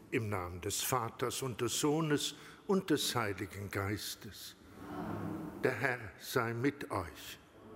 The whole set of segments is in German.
Im Namen des Vaters und des Sohnes und des Heiligen Geistes. Der Herr sei mit euch.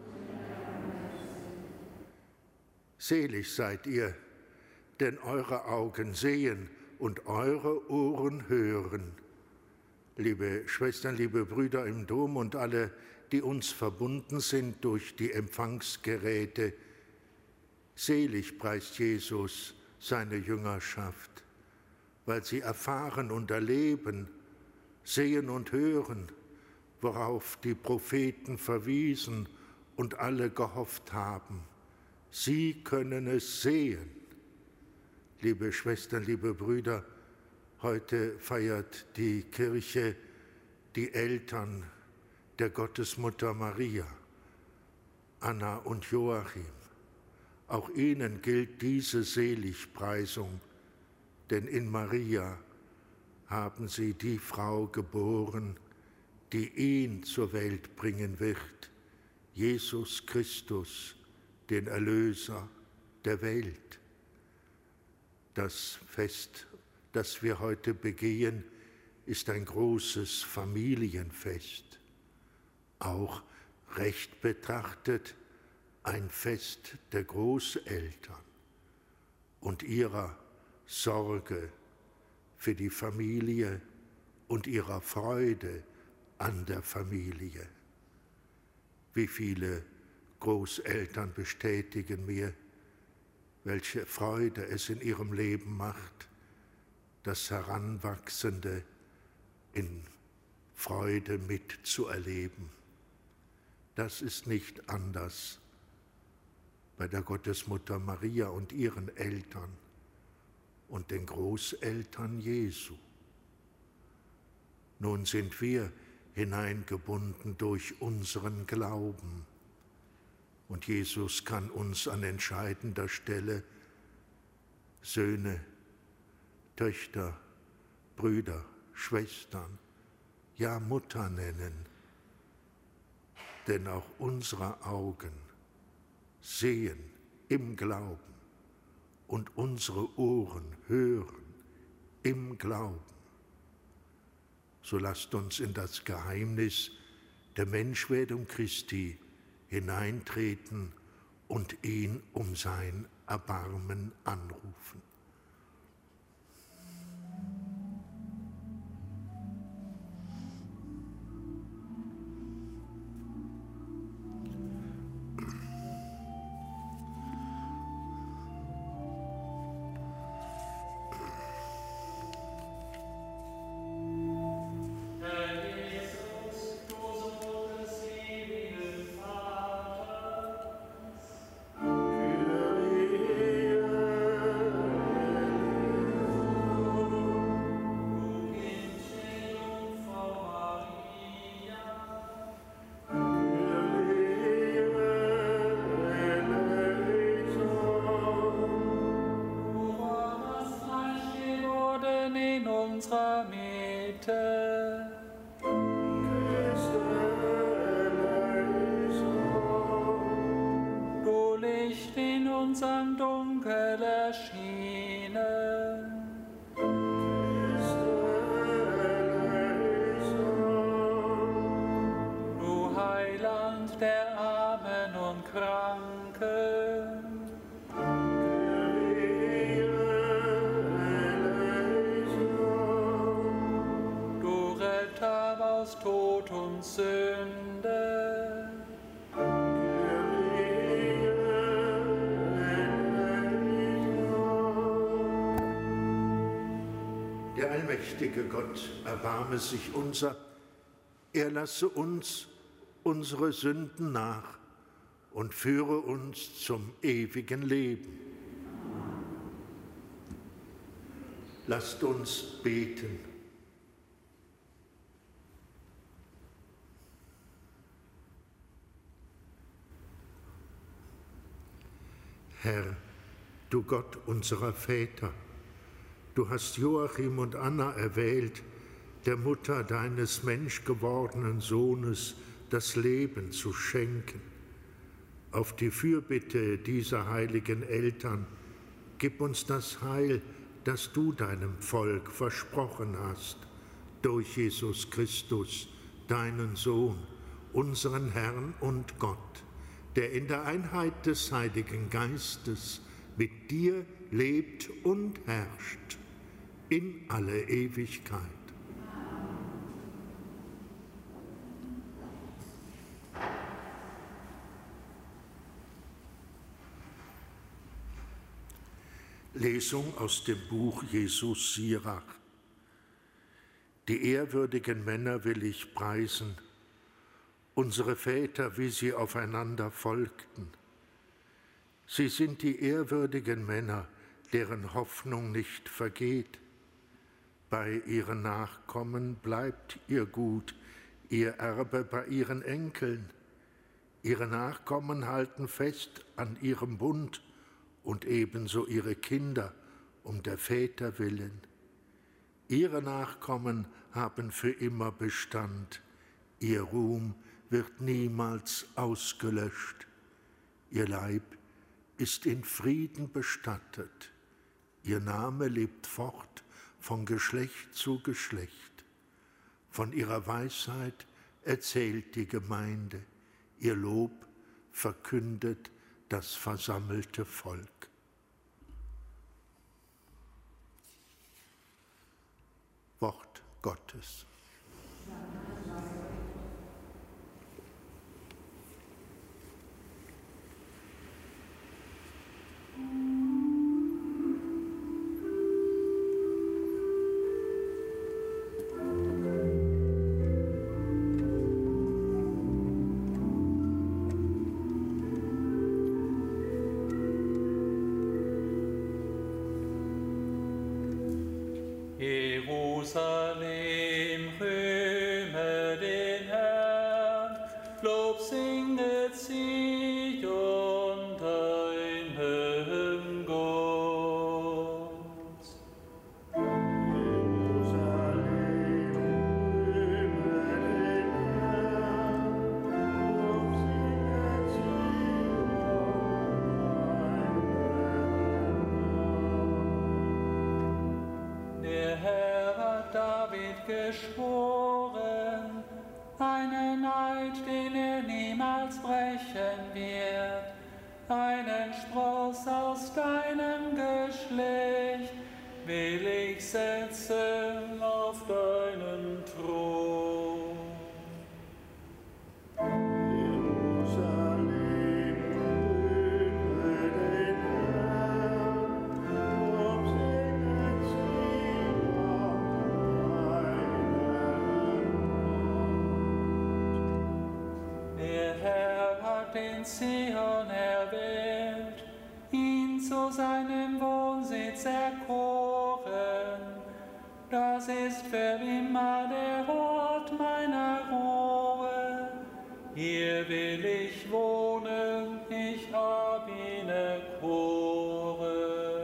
Selig seid ihr, denn eure Augen sehen und eure Ohren hören. Liebe Schwestern, liebe Brüder im Dom und alle, die uns verbunden sind durch die Empfangsgeräte, selig preist Jesus seine Jüngerschaft, weil sie erfahren und erleben, sehen und hören, worauf die Propheten verwiesen und alle gehofft haben. Sie können es sehen. Liebe Schwestern, liebe Brüder, heute feiert die Kirche die Eltern der Gottesmutter Maria, Anna und Joachim. Auch ihnen gilt diese Seligpreisung, denn in Maria haben sie die Frau geboren, die ihn zur Welt bringen wird, Jesus Christus, den Erlöser der Welt. Das Fest, das wir heute begehen, ist ein großes Familienfest, auch recht betrachtet ein Fest der Großeltern und ihrer Sorge für die Familie und ihrer Freude an der Familie. Wie viele Großeltern bestätigen mir, welche Freude es in ihrem Leben macht, das Heranwachsende in Freude mitzuerleben. Das ist nicht anders bei der Gottesmutter Maria und ihren Eltern und den Großeltern Jesu. Nun sind wir hineingebunden durch unseren Glauben. Und Jesus kann uns an entscheidender Stelle Söhne, Töchter, Brüder, Schwestern, ja Mutter nennen. Denn auch unsere Augen sehen im Glauben und unsere Ohren hören im Glauben. So lasst uns in das Geheimnis der Menschwerdung Christi hineintreten und ihn um sein Erbarmen anrufen. Du Licht in unserem Dunkel erschienen, du Heiland der Armen und Kranken, du Retter aus Tod und Sünde, Der allmächtige Gott erbarme sich unser, er lasse uns unsere Sünden nach und führe uns zum ewigen Leben. Lasst uns beten. Herr, du Gott unserer Väter, du hast Joachim und Anna erwählt, der Mutter deines menschgewordenen Sohnes das Leben zu schenken. Auf die Fürbitte dieser heiligen Eltern gib uns das Heil, das du deinem Volk versprochen hast, durch Jesus Christus, deinen Sohn, unseren Herrn und Gott, der in der Einheit des Heiligen Geistes mit dir lebt und herrscht in alle Ewigkeit. Lesung aus dem Buch Jesus Sirach. Die ehrwürdigen Männer will ich preisen, unsere Väter, wie sie aufeinander folgten. Sie sind die ehrwürdigen Männer, deren Hoffnung nicht vergeht. Bei ihren Nachkommen bleibt ihr Gut, ihr Erbe bei ihren Enkeln. Ihre Nachkommen halten fest an ihrem Bund und ebenso ihre Kinder um der Väter willen. Ihre Nachkommen haben für immer Bestand. Ihr Ruhm wird niemals ausgelöscht. Ihr Leib ist in Frieden bestattet. Ihr Name lebt fort von Geschlecht zu Geschlecht. Von ihrer Weisheit erzählt die Gemeinde. Ihr Lob verkündet das versammelte Volk. Wort Gottes. Jerusalem, rühme den Herrn, Lob singet Zion, deinem Gott. Jerusalem, rühme den Herrn, Lob singet Zion, deinem Gott. Der Herr hat David geschworen, einen Eid, den er niemals brechen wird, einen Spross aus deinem Geschlecht will ich setzen auf deinen Thron. Jerusalem, rühme den Herrn, Lob singet Zion, deinem Gott. Der Herr hat den Zion erwählt, ihn zu seinem Wohnsitz erkoren. Das ist für immer der Ort meiner Ruhe. Hier will ich wohnen, ich hab ihn erkoren.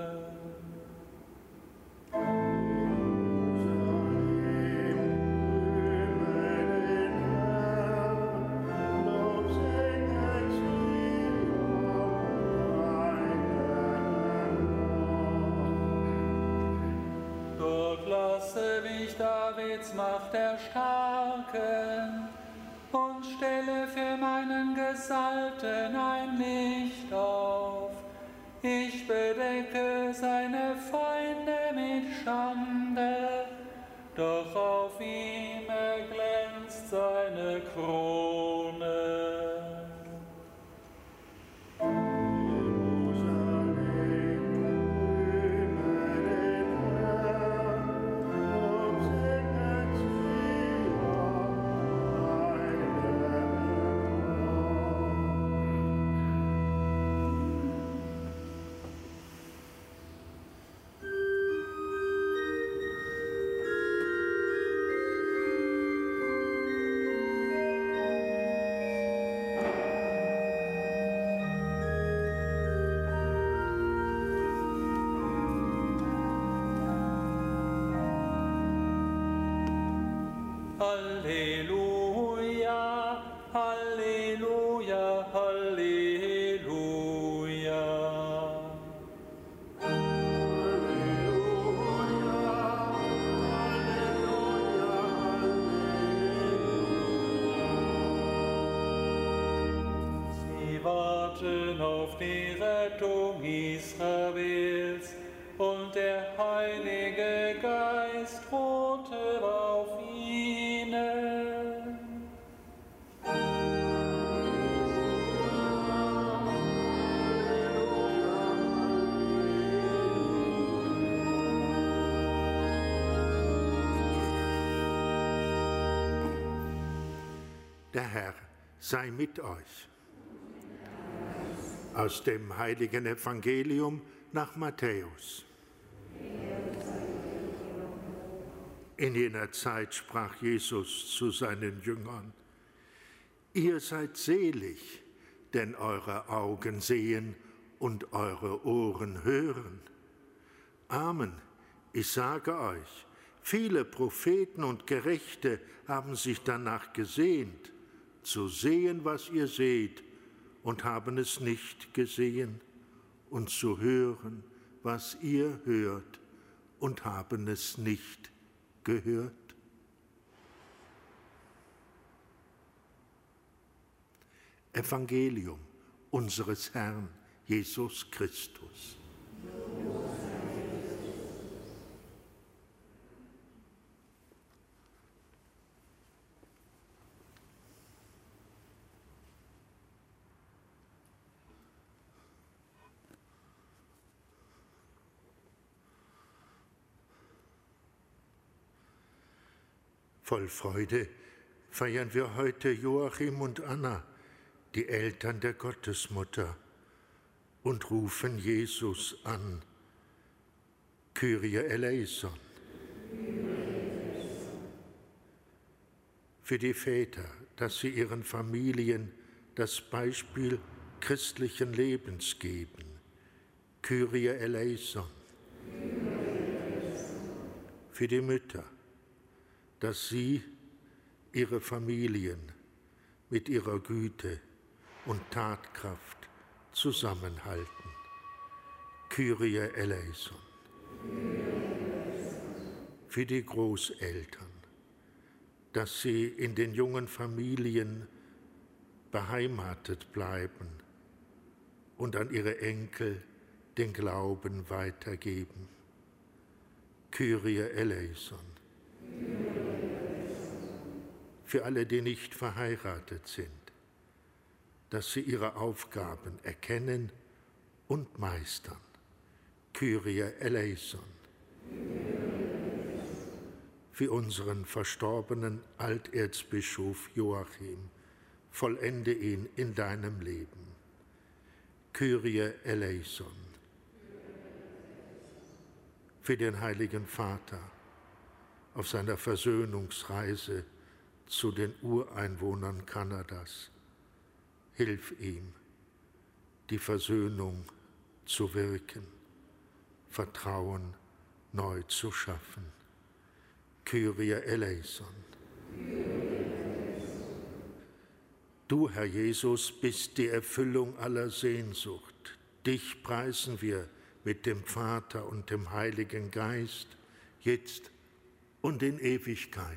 Dort lasse mich Davids Macht erstarken und stelle für meinen Gesalbten ein Licht auf. Ich bedecke seine Feinde mit Schande, doch auf ihm erglänzt seine Krone. warten auf die Rettung Israels, und der Heilige Geist ruhte auf ihnen. Der Herr sei mit euch. Aus dem heiligen Evangelium nach Matthäus. In jener Zeit sprach Jesus zu seinen Jüngern: Ihr seid selig, denn eure Augen sehen und eure Ohren hören. Amen, ich sage euch, viele Propheten und Gerechte haben sich danach gesehnt, zu sehen, was ihr seht, und haben es nicht gesehen, und zu hören, was ihr hört, und haben es nicht gehört. Evangelium unseres Herrn Jesus Christus. Voll Freude feiern wir heute Joachim und Anna, die Eltern der Gottesmutter, und rufen Jesus an. Kyrie eleison. Für die Väter, dass sie ihren Familien das Beispiel christlichen Lebens geben. Kyrie eleison. Für die Mütter, dass sie ihre Familien mit ihrer Güte und Tatkraft zusammenhalten. Kyrie eleison. Für die Großeltern, dass sie in den jungen Familien beheimatet bleiben und an ihre Enkel den Glauben weitergeben. Kyrie eleison. Für alle, die nicht verheiratet sind, dass sie ihre Aufgaben erkennen und meistern. Kyrie eleison. Für unseren verstorbenen Alterzbischof Joachim, vollende ihn in deinem Leben. Kyrie eleison. Für den Heiligen Vater auf seiner Versöhnungsreise zu den Ureinwohnern Kanadas. Hilf ihm, die Versöhnung zu wirken, Vertrauen neu zu schaffen. Kyrie eleison. Du, Herr Jesus, bist die Erfüllung aller Sehnsucht. Dich preisen wir mit dem Vater und dem Heiligen Geist, jetzt und in Ewigkeit.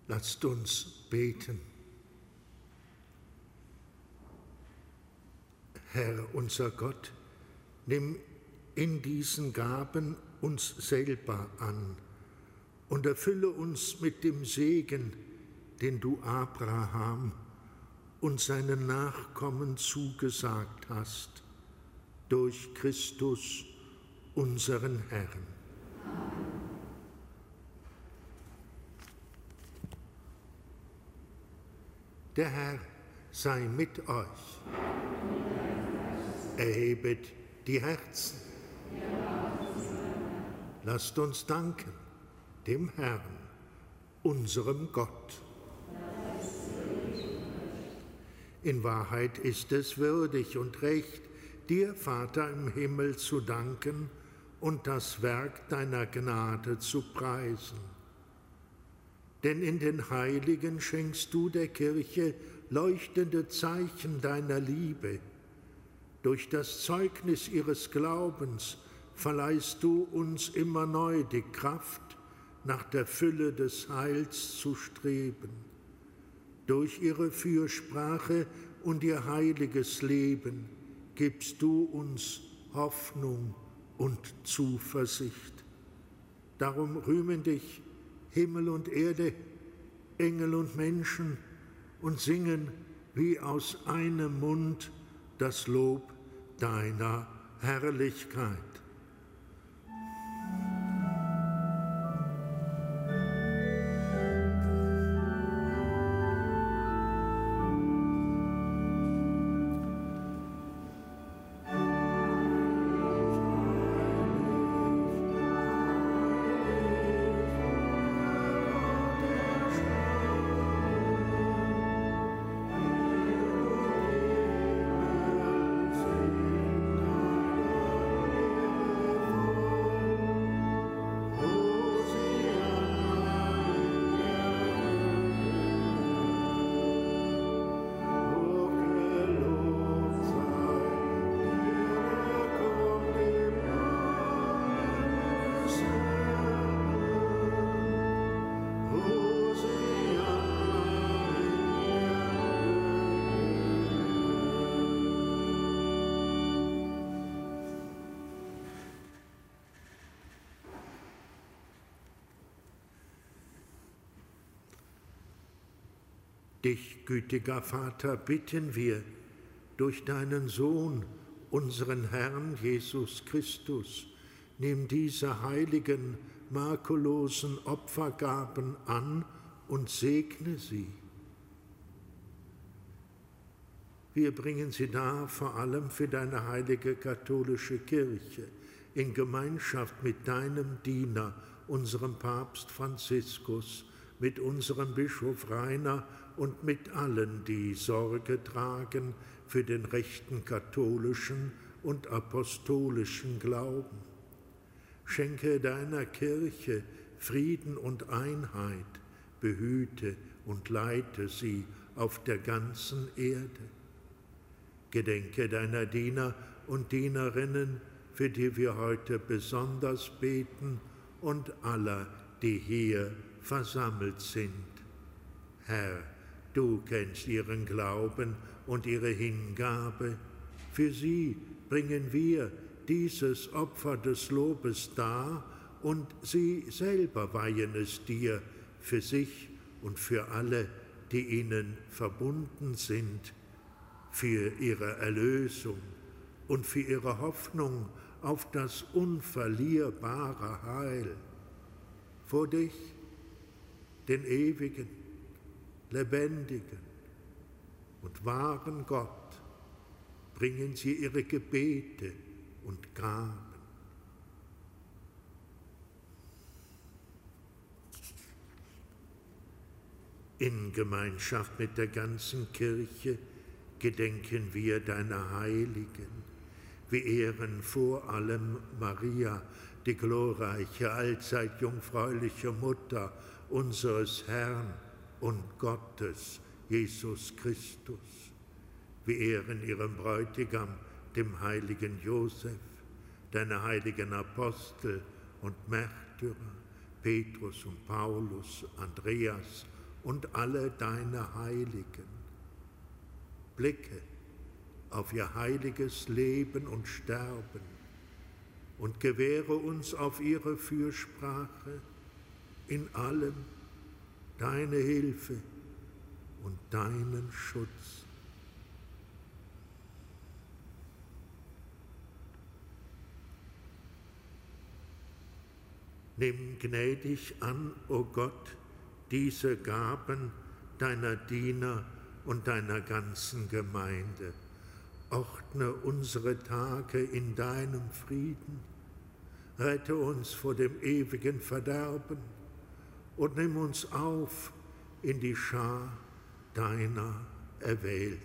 Lasst uns beten. Herr, unser Gott, nimm in diesen Gaben uns selber an und erfülle uns mit dem Segen, den du Abraham und seinen Nachkommen zugesagt hast, durch Christus, unseren Herrn. Der Herr sei mit euch. Erhebet die Herzen. Lasst uns danken dem Herrn, unserem Gott. In Wahrheit ist es würdig und recht, dir, Vater im Himmel, zu danken und das Werk deiner Gnade zu preisen. Denn in den Heiligen schenkst du der Kirche leuchtende Zeichen deiner Liebe. Durch das Zeugnis ihres Glaubens verleihst du uns immer neu die Kraft, nach der Fülle des Heils zu streben. Durch ihre Fürsprache und ihr heiliges Leben gibst du uns Hoffnung und Zuversicht. Darum rühmen dich Himmel und Erde, Engel und Menschen und singen wie aus einem Mund das Lob deiner Herrlichkeit. Dich, gütiger Vater, bitten wir durch deinen Sohn, unseren Herrn Jesus Christus, nimm diese heiligen, makellosen Opfergaben an und segne sie. Wir bringen sie dar vor allem für deine heilige katholische Kirche, in Gemeinschaft mit deinem Diener, unserem Papst Franziskus, mit unserem Bischof Rainer und mit allen, die Sorge tragen für den rechten katholischen und apostolischen Glauben. Schenke deiner Kirche Frieden und Einheit, behüte und leite sie auf der ganzen Erde. Gedenke deiner Diener und Dienerinnen, für die wir heute besonders beten, und aller, die hier versammelt sind. Herr, du kennst ihren Glauben und ihre Hingabe. Für sie bringen wir dieses Opfer des Lobes dar und sie selber weihen es dir für sich und für alle, die ihnen verbunden sind, für ihre Erlösung und für ihre Hoffnung auf das unverlierbare Heil. Vor dich, den ewigen, lebendigen und wahren Gott, bringen sie ihre Gebete und Gaben. In Gemeinschaft mit der ganzen Kirche gedenken wir deiner Heiligen. Wir ehren vor allem Maria, die glorreiche, allzeit jungfräuliche Mutter unseres Herrn und Gottes, Jesus Christus. Wir ehren ihren Bräutigam, dem heiligen Josef, deine heiligen Apostel und Märtyrer, Petrus und Paulus, Andreas und alle deine Heiligen. Blicke auf ihr heiliges Leben und Sterben und gewähre uns auf ihre Fürsprache in allem deine Hilfe und deinen Schutz. Nimm gnädig an, o Gott, diese Gaben deiner Diener und deiner ganzen Gemeinde. Ordne unsere Tage in deinem Frieden, rette uns vor dem ewigen Verderben und nimm uns auf in die Schar deiner Erwählten.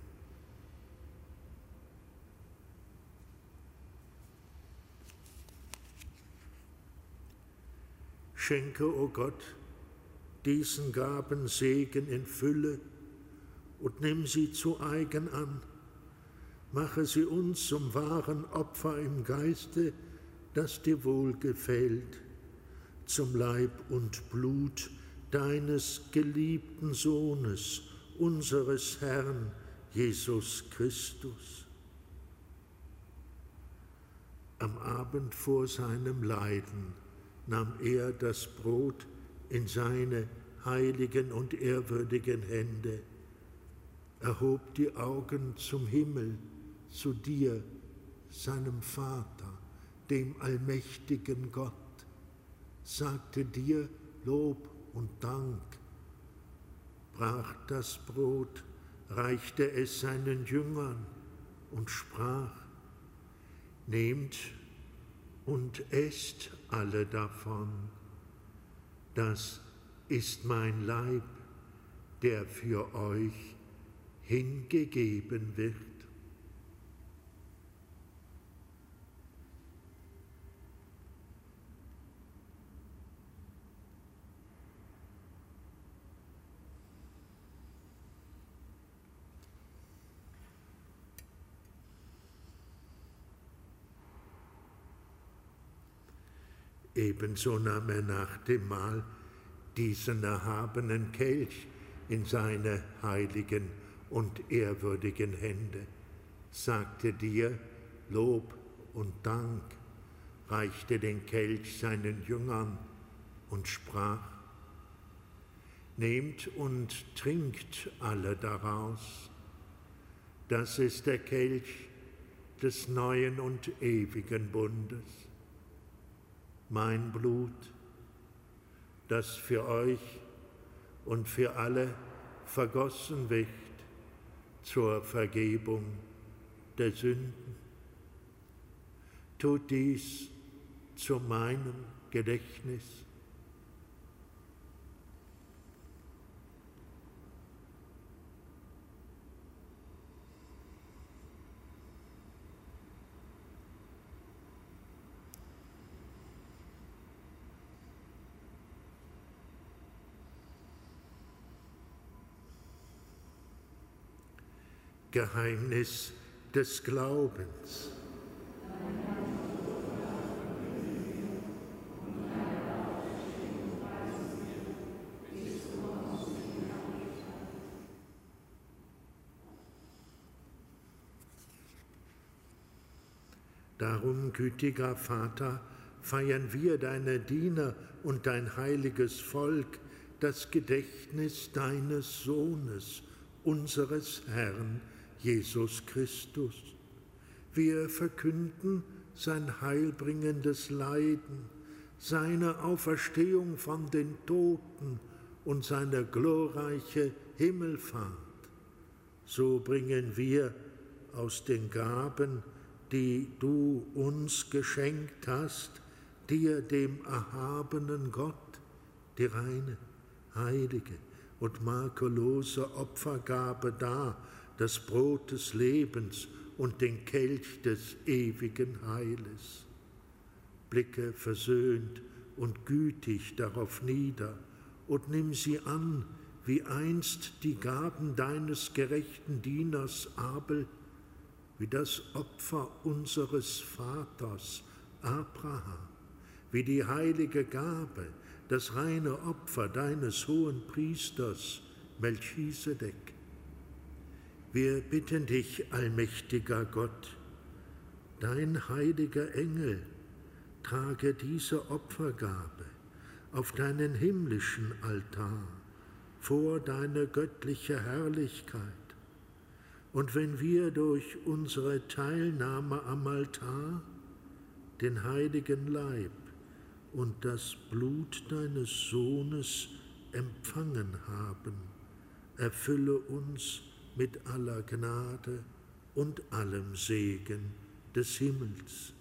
Schenke, o Gott, diesen Gaben Segen in Fülle und nimm sie zu eigen an. Mache sie uns zum wahren Opfer im Geiste, das dir wohlgefällt, zum Leib und Blut deines geliebten Sohnes, unseres Herrn Jesus Christus. Am Abend vor seinem Leiden nahm er das Brot in seine heiligen und ehrwürdigen Hände, erhob die Augen zum Himmel, zu dir, seinem Vater, dem allmächtigen Gott, sagte dir Lob und Dank, brach das Brot, reichte es seinen Jüngern und sprach: Nehmt und esst alle davon. Das ist mein Leib, der für euch hingegeben wird. Ebenso nahm er nach dem Mahl diesen erhabenen Kelch in seine heiligen und ehrwürdigen Hände, sagte dir Lob und Dank, reichte den Kelch seinen Jüngern und sprach: Nehmt und trinkt alle daraus. Das ist der Kelch des neuen und ewigen Bundes. Mein Blut, das für euch und für alle vergossen wird zur Vergebung der Sünden. Tut dies zu meinem Gedächtnis. Geheimnis des Glaubens. Darum, gütiger Vater, feiern wir, deine Diener und dein heiliges Volk, das Gedächtnis deines Sohnes, unseres Herrn Jesus Christus. Wir verkünden sein heilbringendes Leiden, seine Auferstehung von den Toten und seine glorreiche Himmelfahrt. So bringen wir aus den Gaben, die du uns geschenkt hast, dir, dem erhabenen Gott, die reine, heilige und makellose Opfergabe dar, das Brot des Lebens und den Kelch des ewigen Heiles. Blicke versöhnt und gütig darauf nieder und nimm sie an, wie einst die Gaben deines gerechten Dieners Abel, wie das Opfer unseres Vaters Abraham, wie die heilige Gabe das reine Opfer deines hohen Priesters Melchisedek. Wir bitten dich, allmächtiger Gott, dein heiliger Engel trage diese Opfergabe auf deinen himmlischen Altar vor deine göttliche Herrlichkeit. Und wenn wir durch unsere Teilnahme am Altar den heiligen Leib und das Blut deines Sohnes empfangen haben, erfülle uns mit aller Gnade und allem Segen des Himmels.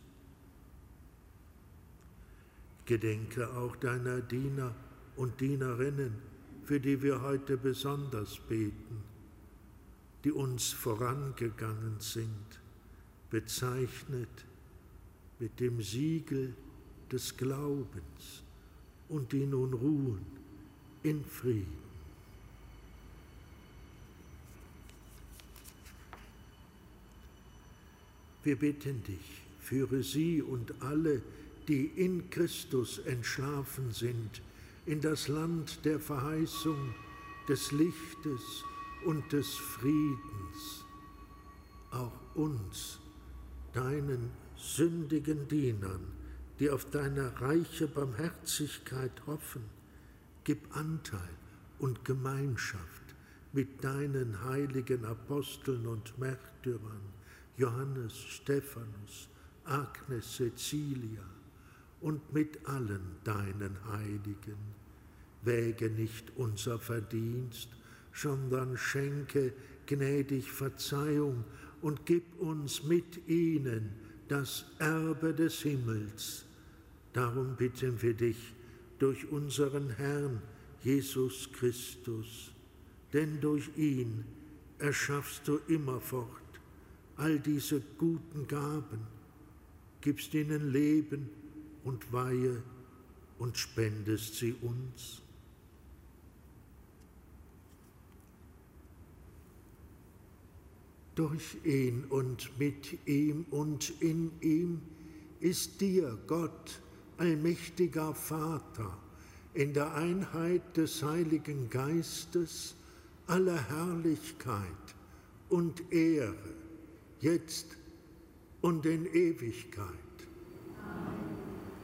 Gedenke auch deiner Diener und Dienerinnen, für die wir heute besonders beten, die uns vorangegangen sind, bezeichnet mit dem Siegel des Glaubens und die nun ruhen in Frieden. Wir bitten dich, führe sie und alle, die in Christus entschlafen sind, in das Land der Verheißung, des Lichtes und des Friedens. Auch uns, deinen sündigen Dienern, die auf deine reiche Barmherzigkeit hoffen, gib Anteil und Gemeinschaft mit deinen heiligen Aposteln und Märtyrern, Johannes, Stephanus, Agnes, Cecilia und mit allen deinen Heiligen. Wäge nicht unser Verdienst, sondern schenke gnädig Verzeihung und gib uns mit ihnen das Erbe des Himmels. Darum bitten wir dich durch unseren Herrn Jesus Christus, denn durch ihn erschaffst du immerfort all diese guten Gaben, gibst ihnen Leben und Weihe und spendest sie uns. Durch ihn und mit ihm und in ihm ist dir, Gott, allmächtiger Vater, in der Einheit des Heiligen Geistes alle Herrlichkeit und Ehre, jetzt und in Ewigkeit. Amen.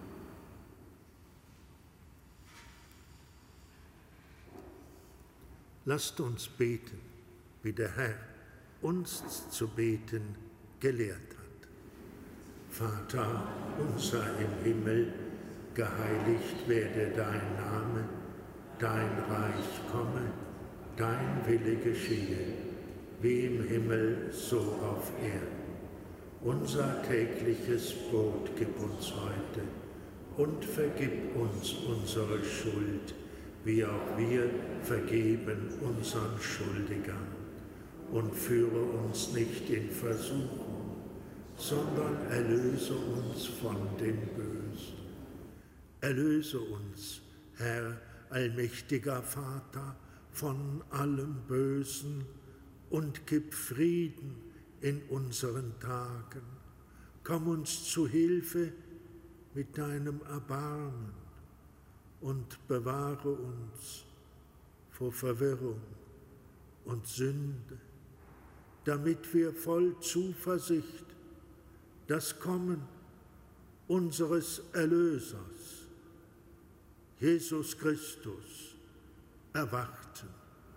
Lasst uns beten, wie der Herr uns zu beten gelehrt hat. Vater unser im Himmel, geheiligt werde dein Name, dein Reich komme, dein Wille geschehe, wie im Himmel, so auf Erden. Unser tägliches Brot gib uns heute und vergib uns unsere Schuld, wie auch wir vergeben unseren Schuldigern. Und führe uns nicht in Versuchung, sondern erlöse uns von dem Bösen. Erlöse uns, Herr, allmächtiger Vater, von allem Bösen und gib Frieden in unseren Tagen. Komm uns zu Hilfe mit deinem Erbarmen und bewahre uns vor Verwirrung und Sünde, damit wir voll Zuversicht das Kommen unseres Erlösers, Jesus Christus, erwarten.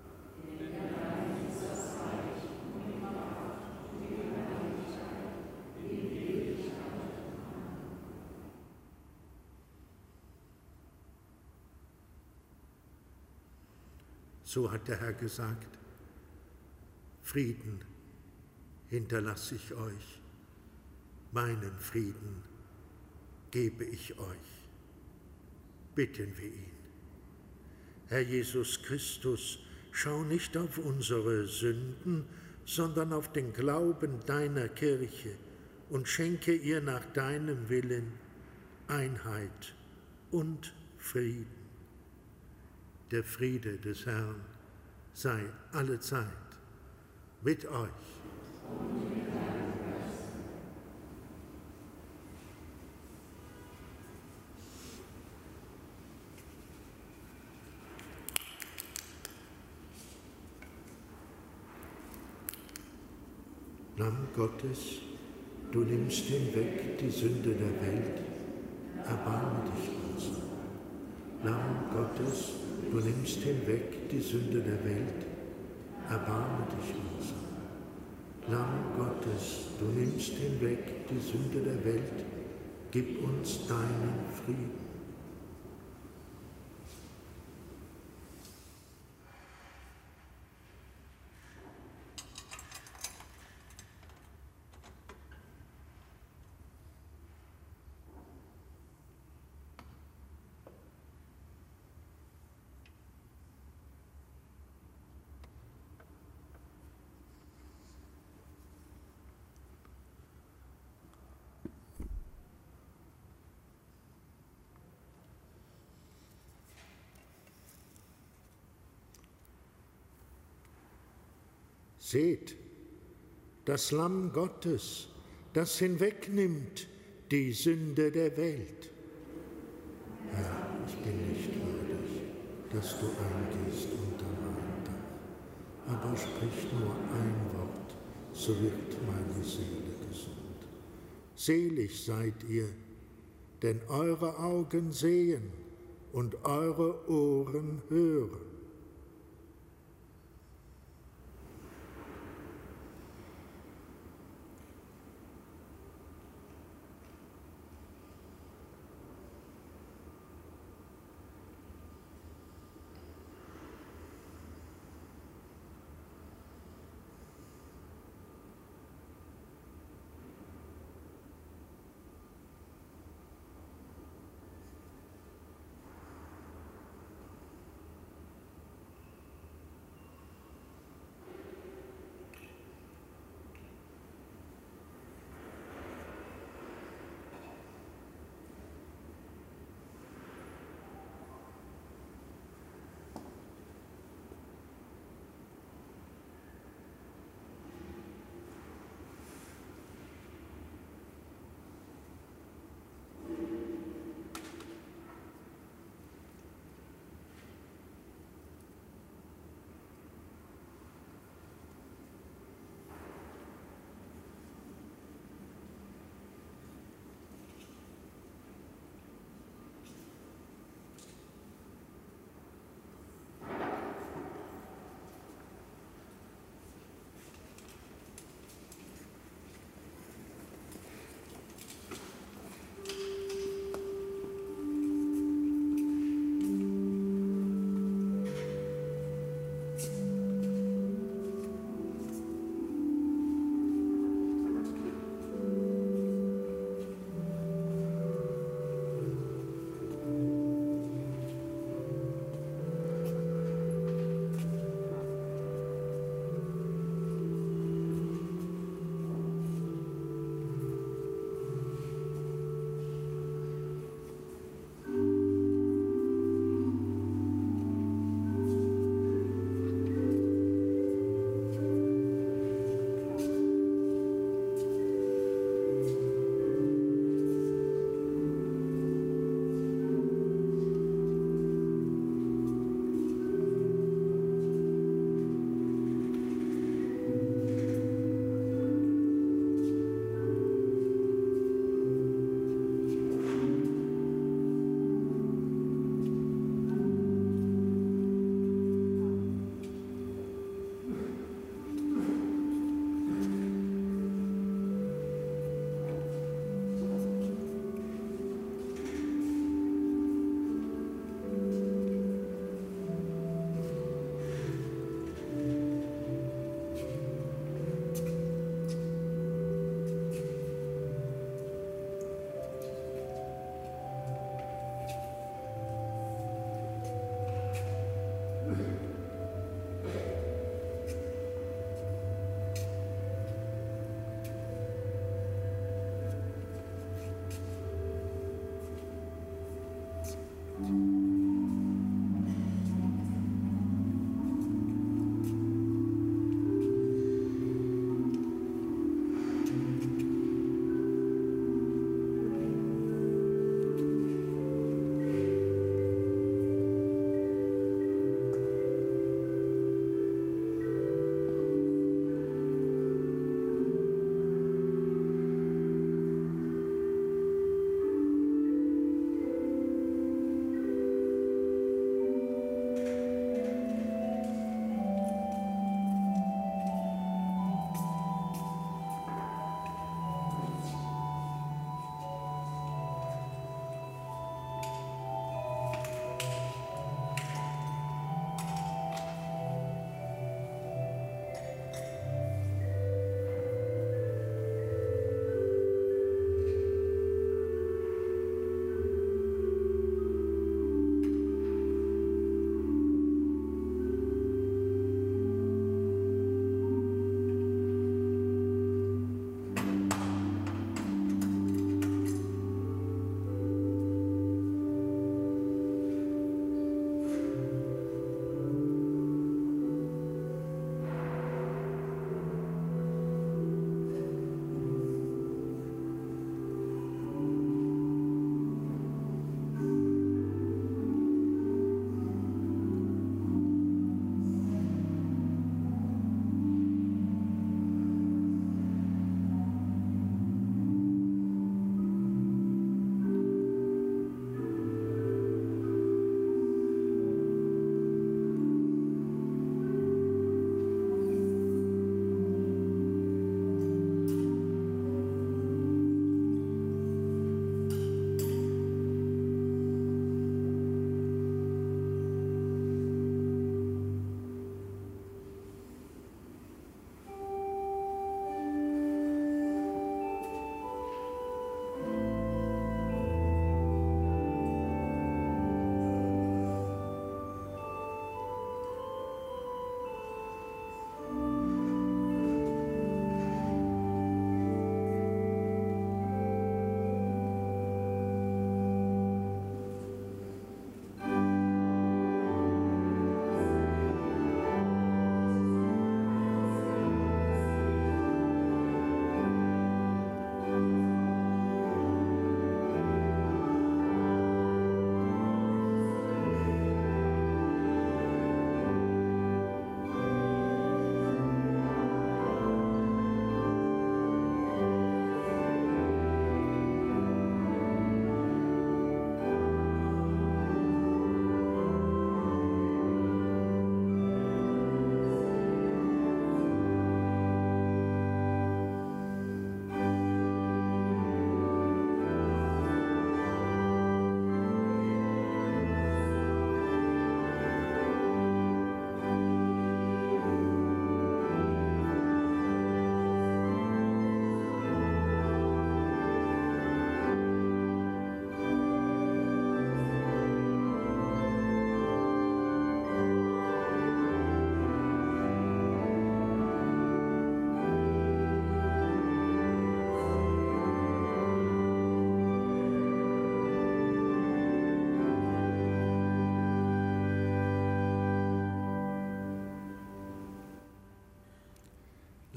So hat der Herr gesagt, Frieden hinterlasse ich euch, meinen Frieden gebe ich euch. Bitten wir ihn. Herr Jesus Christus, schau nicht auf unsere Sünden, sondern auf den Glauben deiner Kirche und schenke ihr nach deinem Willen Einheit und Frieden. Der Friede des Herrn sei allezeit mit euch. Lamm Gottes, du nimmst hinweg die Sünde der Welt, erbarme dich unser. Lamm Gottes, du nimmst hinweg die Sünde der Welt, erbarme dich unser. Lamm Gottes, du nimmst hinweg die Sünde der Welt, gib uns deinen Frieden. Seht, das Lamm Gottes, das hinwegnimmt die Sünde der Welt. Herr, ich bin nicht würdig, dass du eingehst unter mein Dach, aber sprich nur ein Wort, so wird meine Seele gesund. Selig seid ihr, denn eure Augen sehen und eure Ohren hören.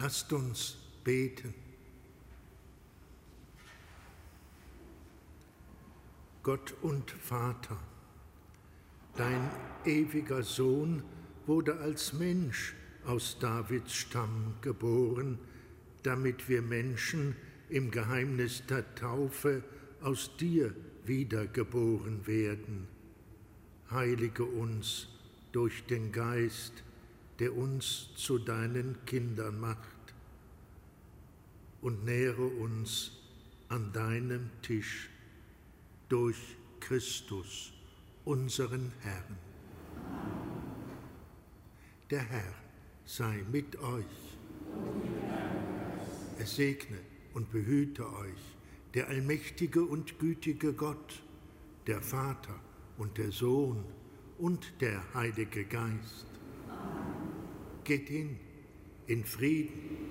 Lasst uns beten. Gott und Vater, dein ewiger Sohn wurde als Mensch aus Davids Stamm geboren, damit wir Menschen im Geheimnis der Taufe aus dir wiedergeboren werden. Heilige uns durch den Geist, der uns zu deinen Kindern macht, und nähre uns an deinem Tisch durch Christus, unseren Herrn. Der Herr sei mit euch. Es segne und behüte euch der allmächtige und gütige Gott, der Vater und der Sohn und der Heilige Geist. Geht hin in Frieden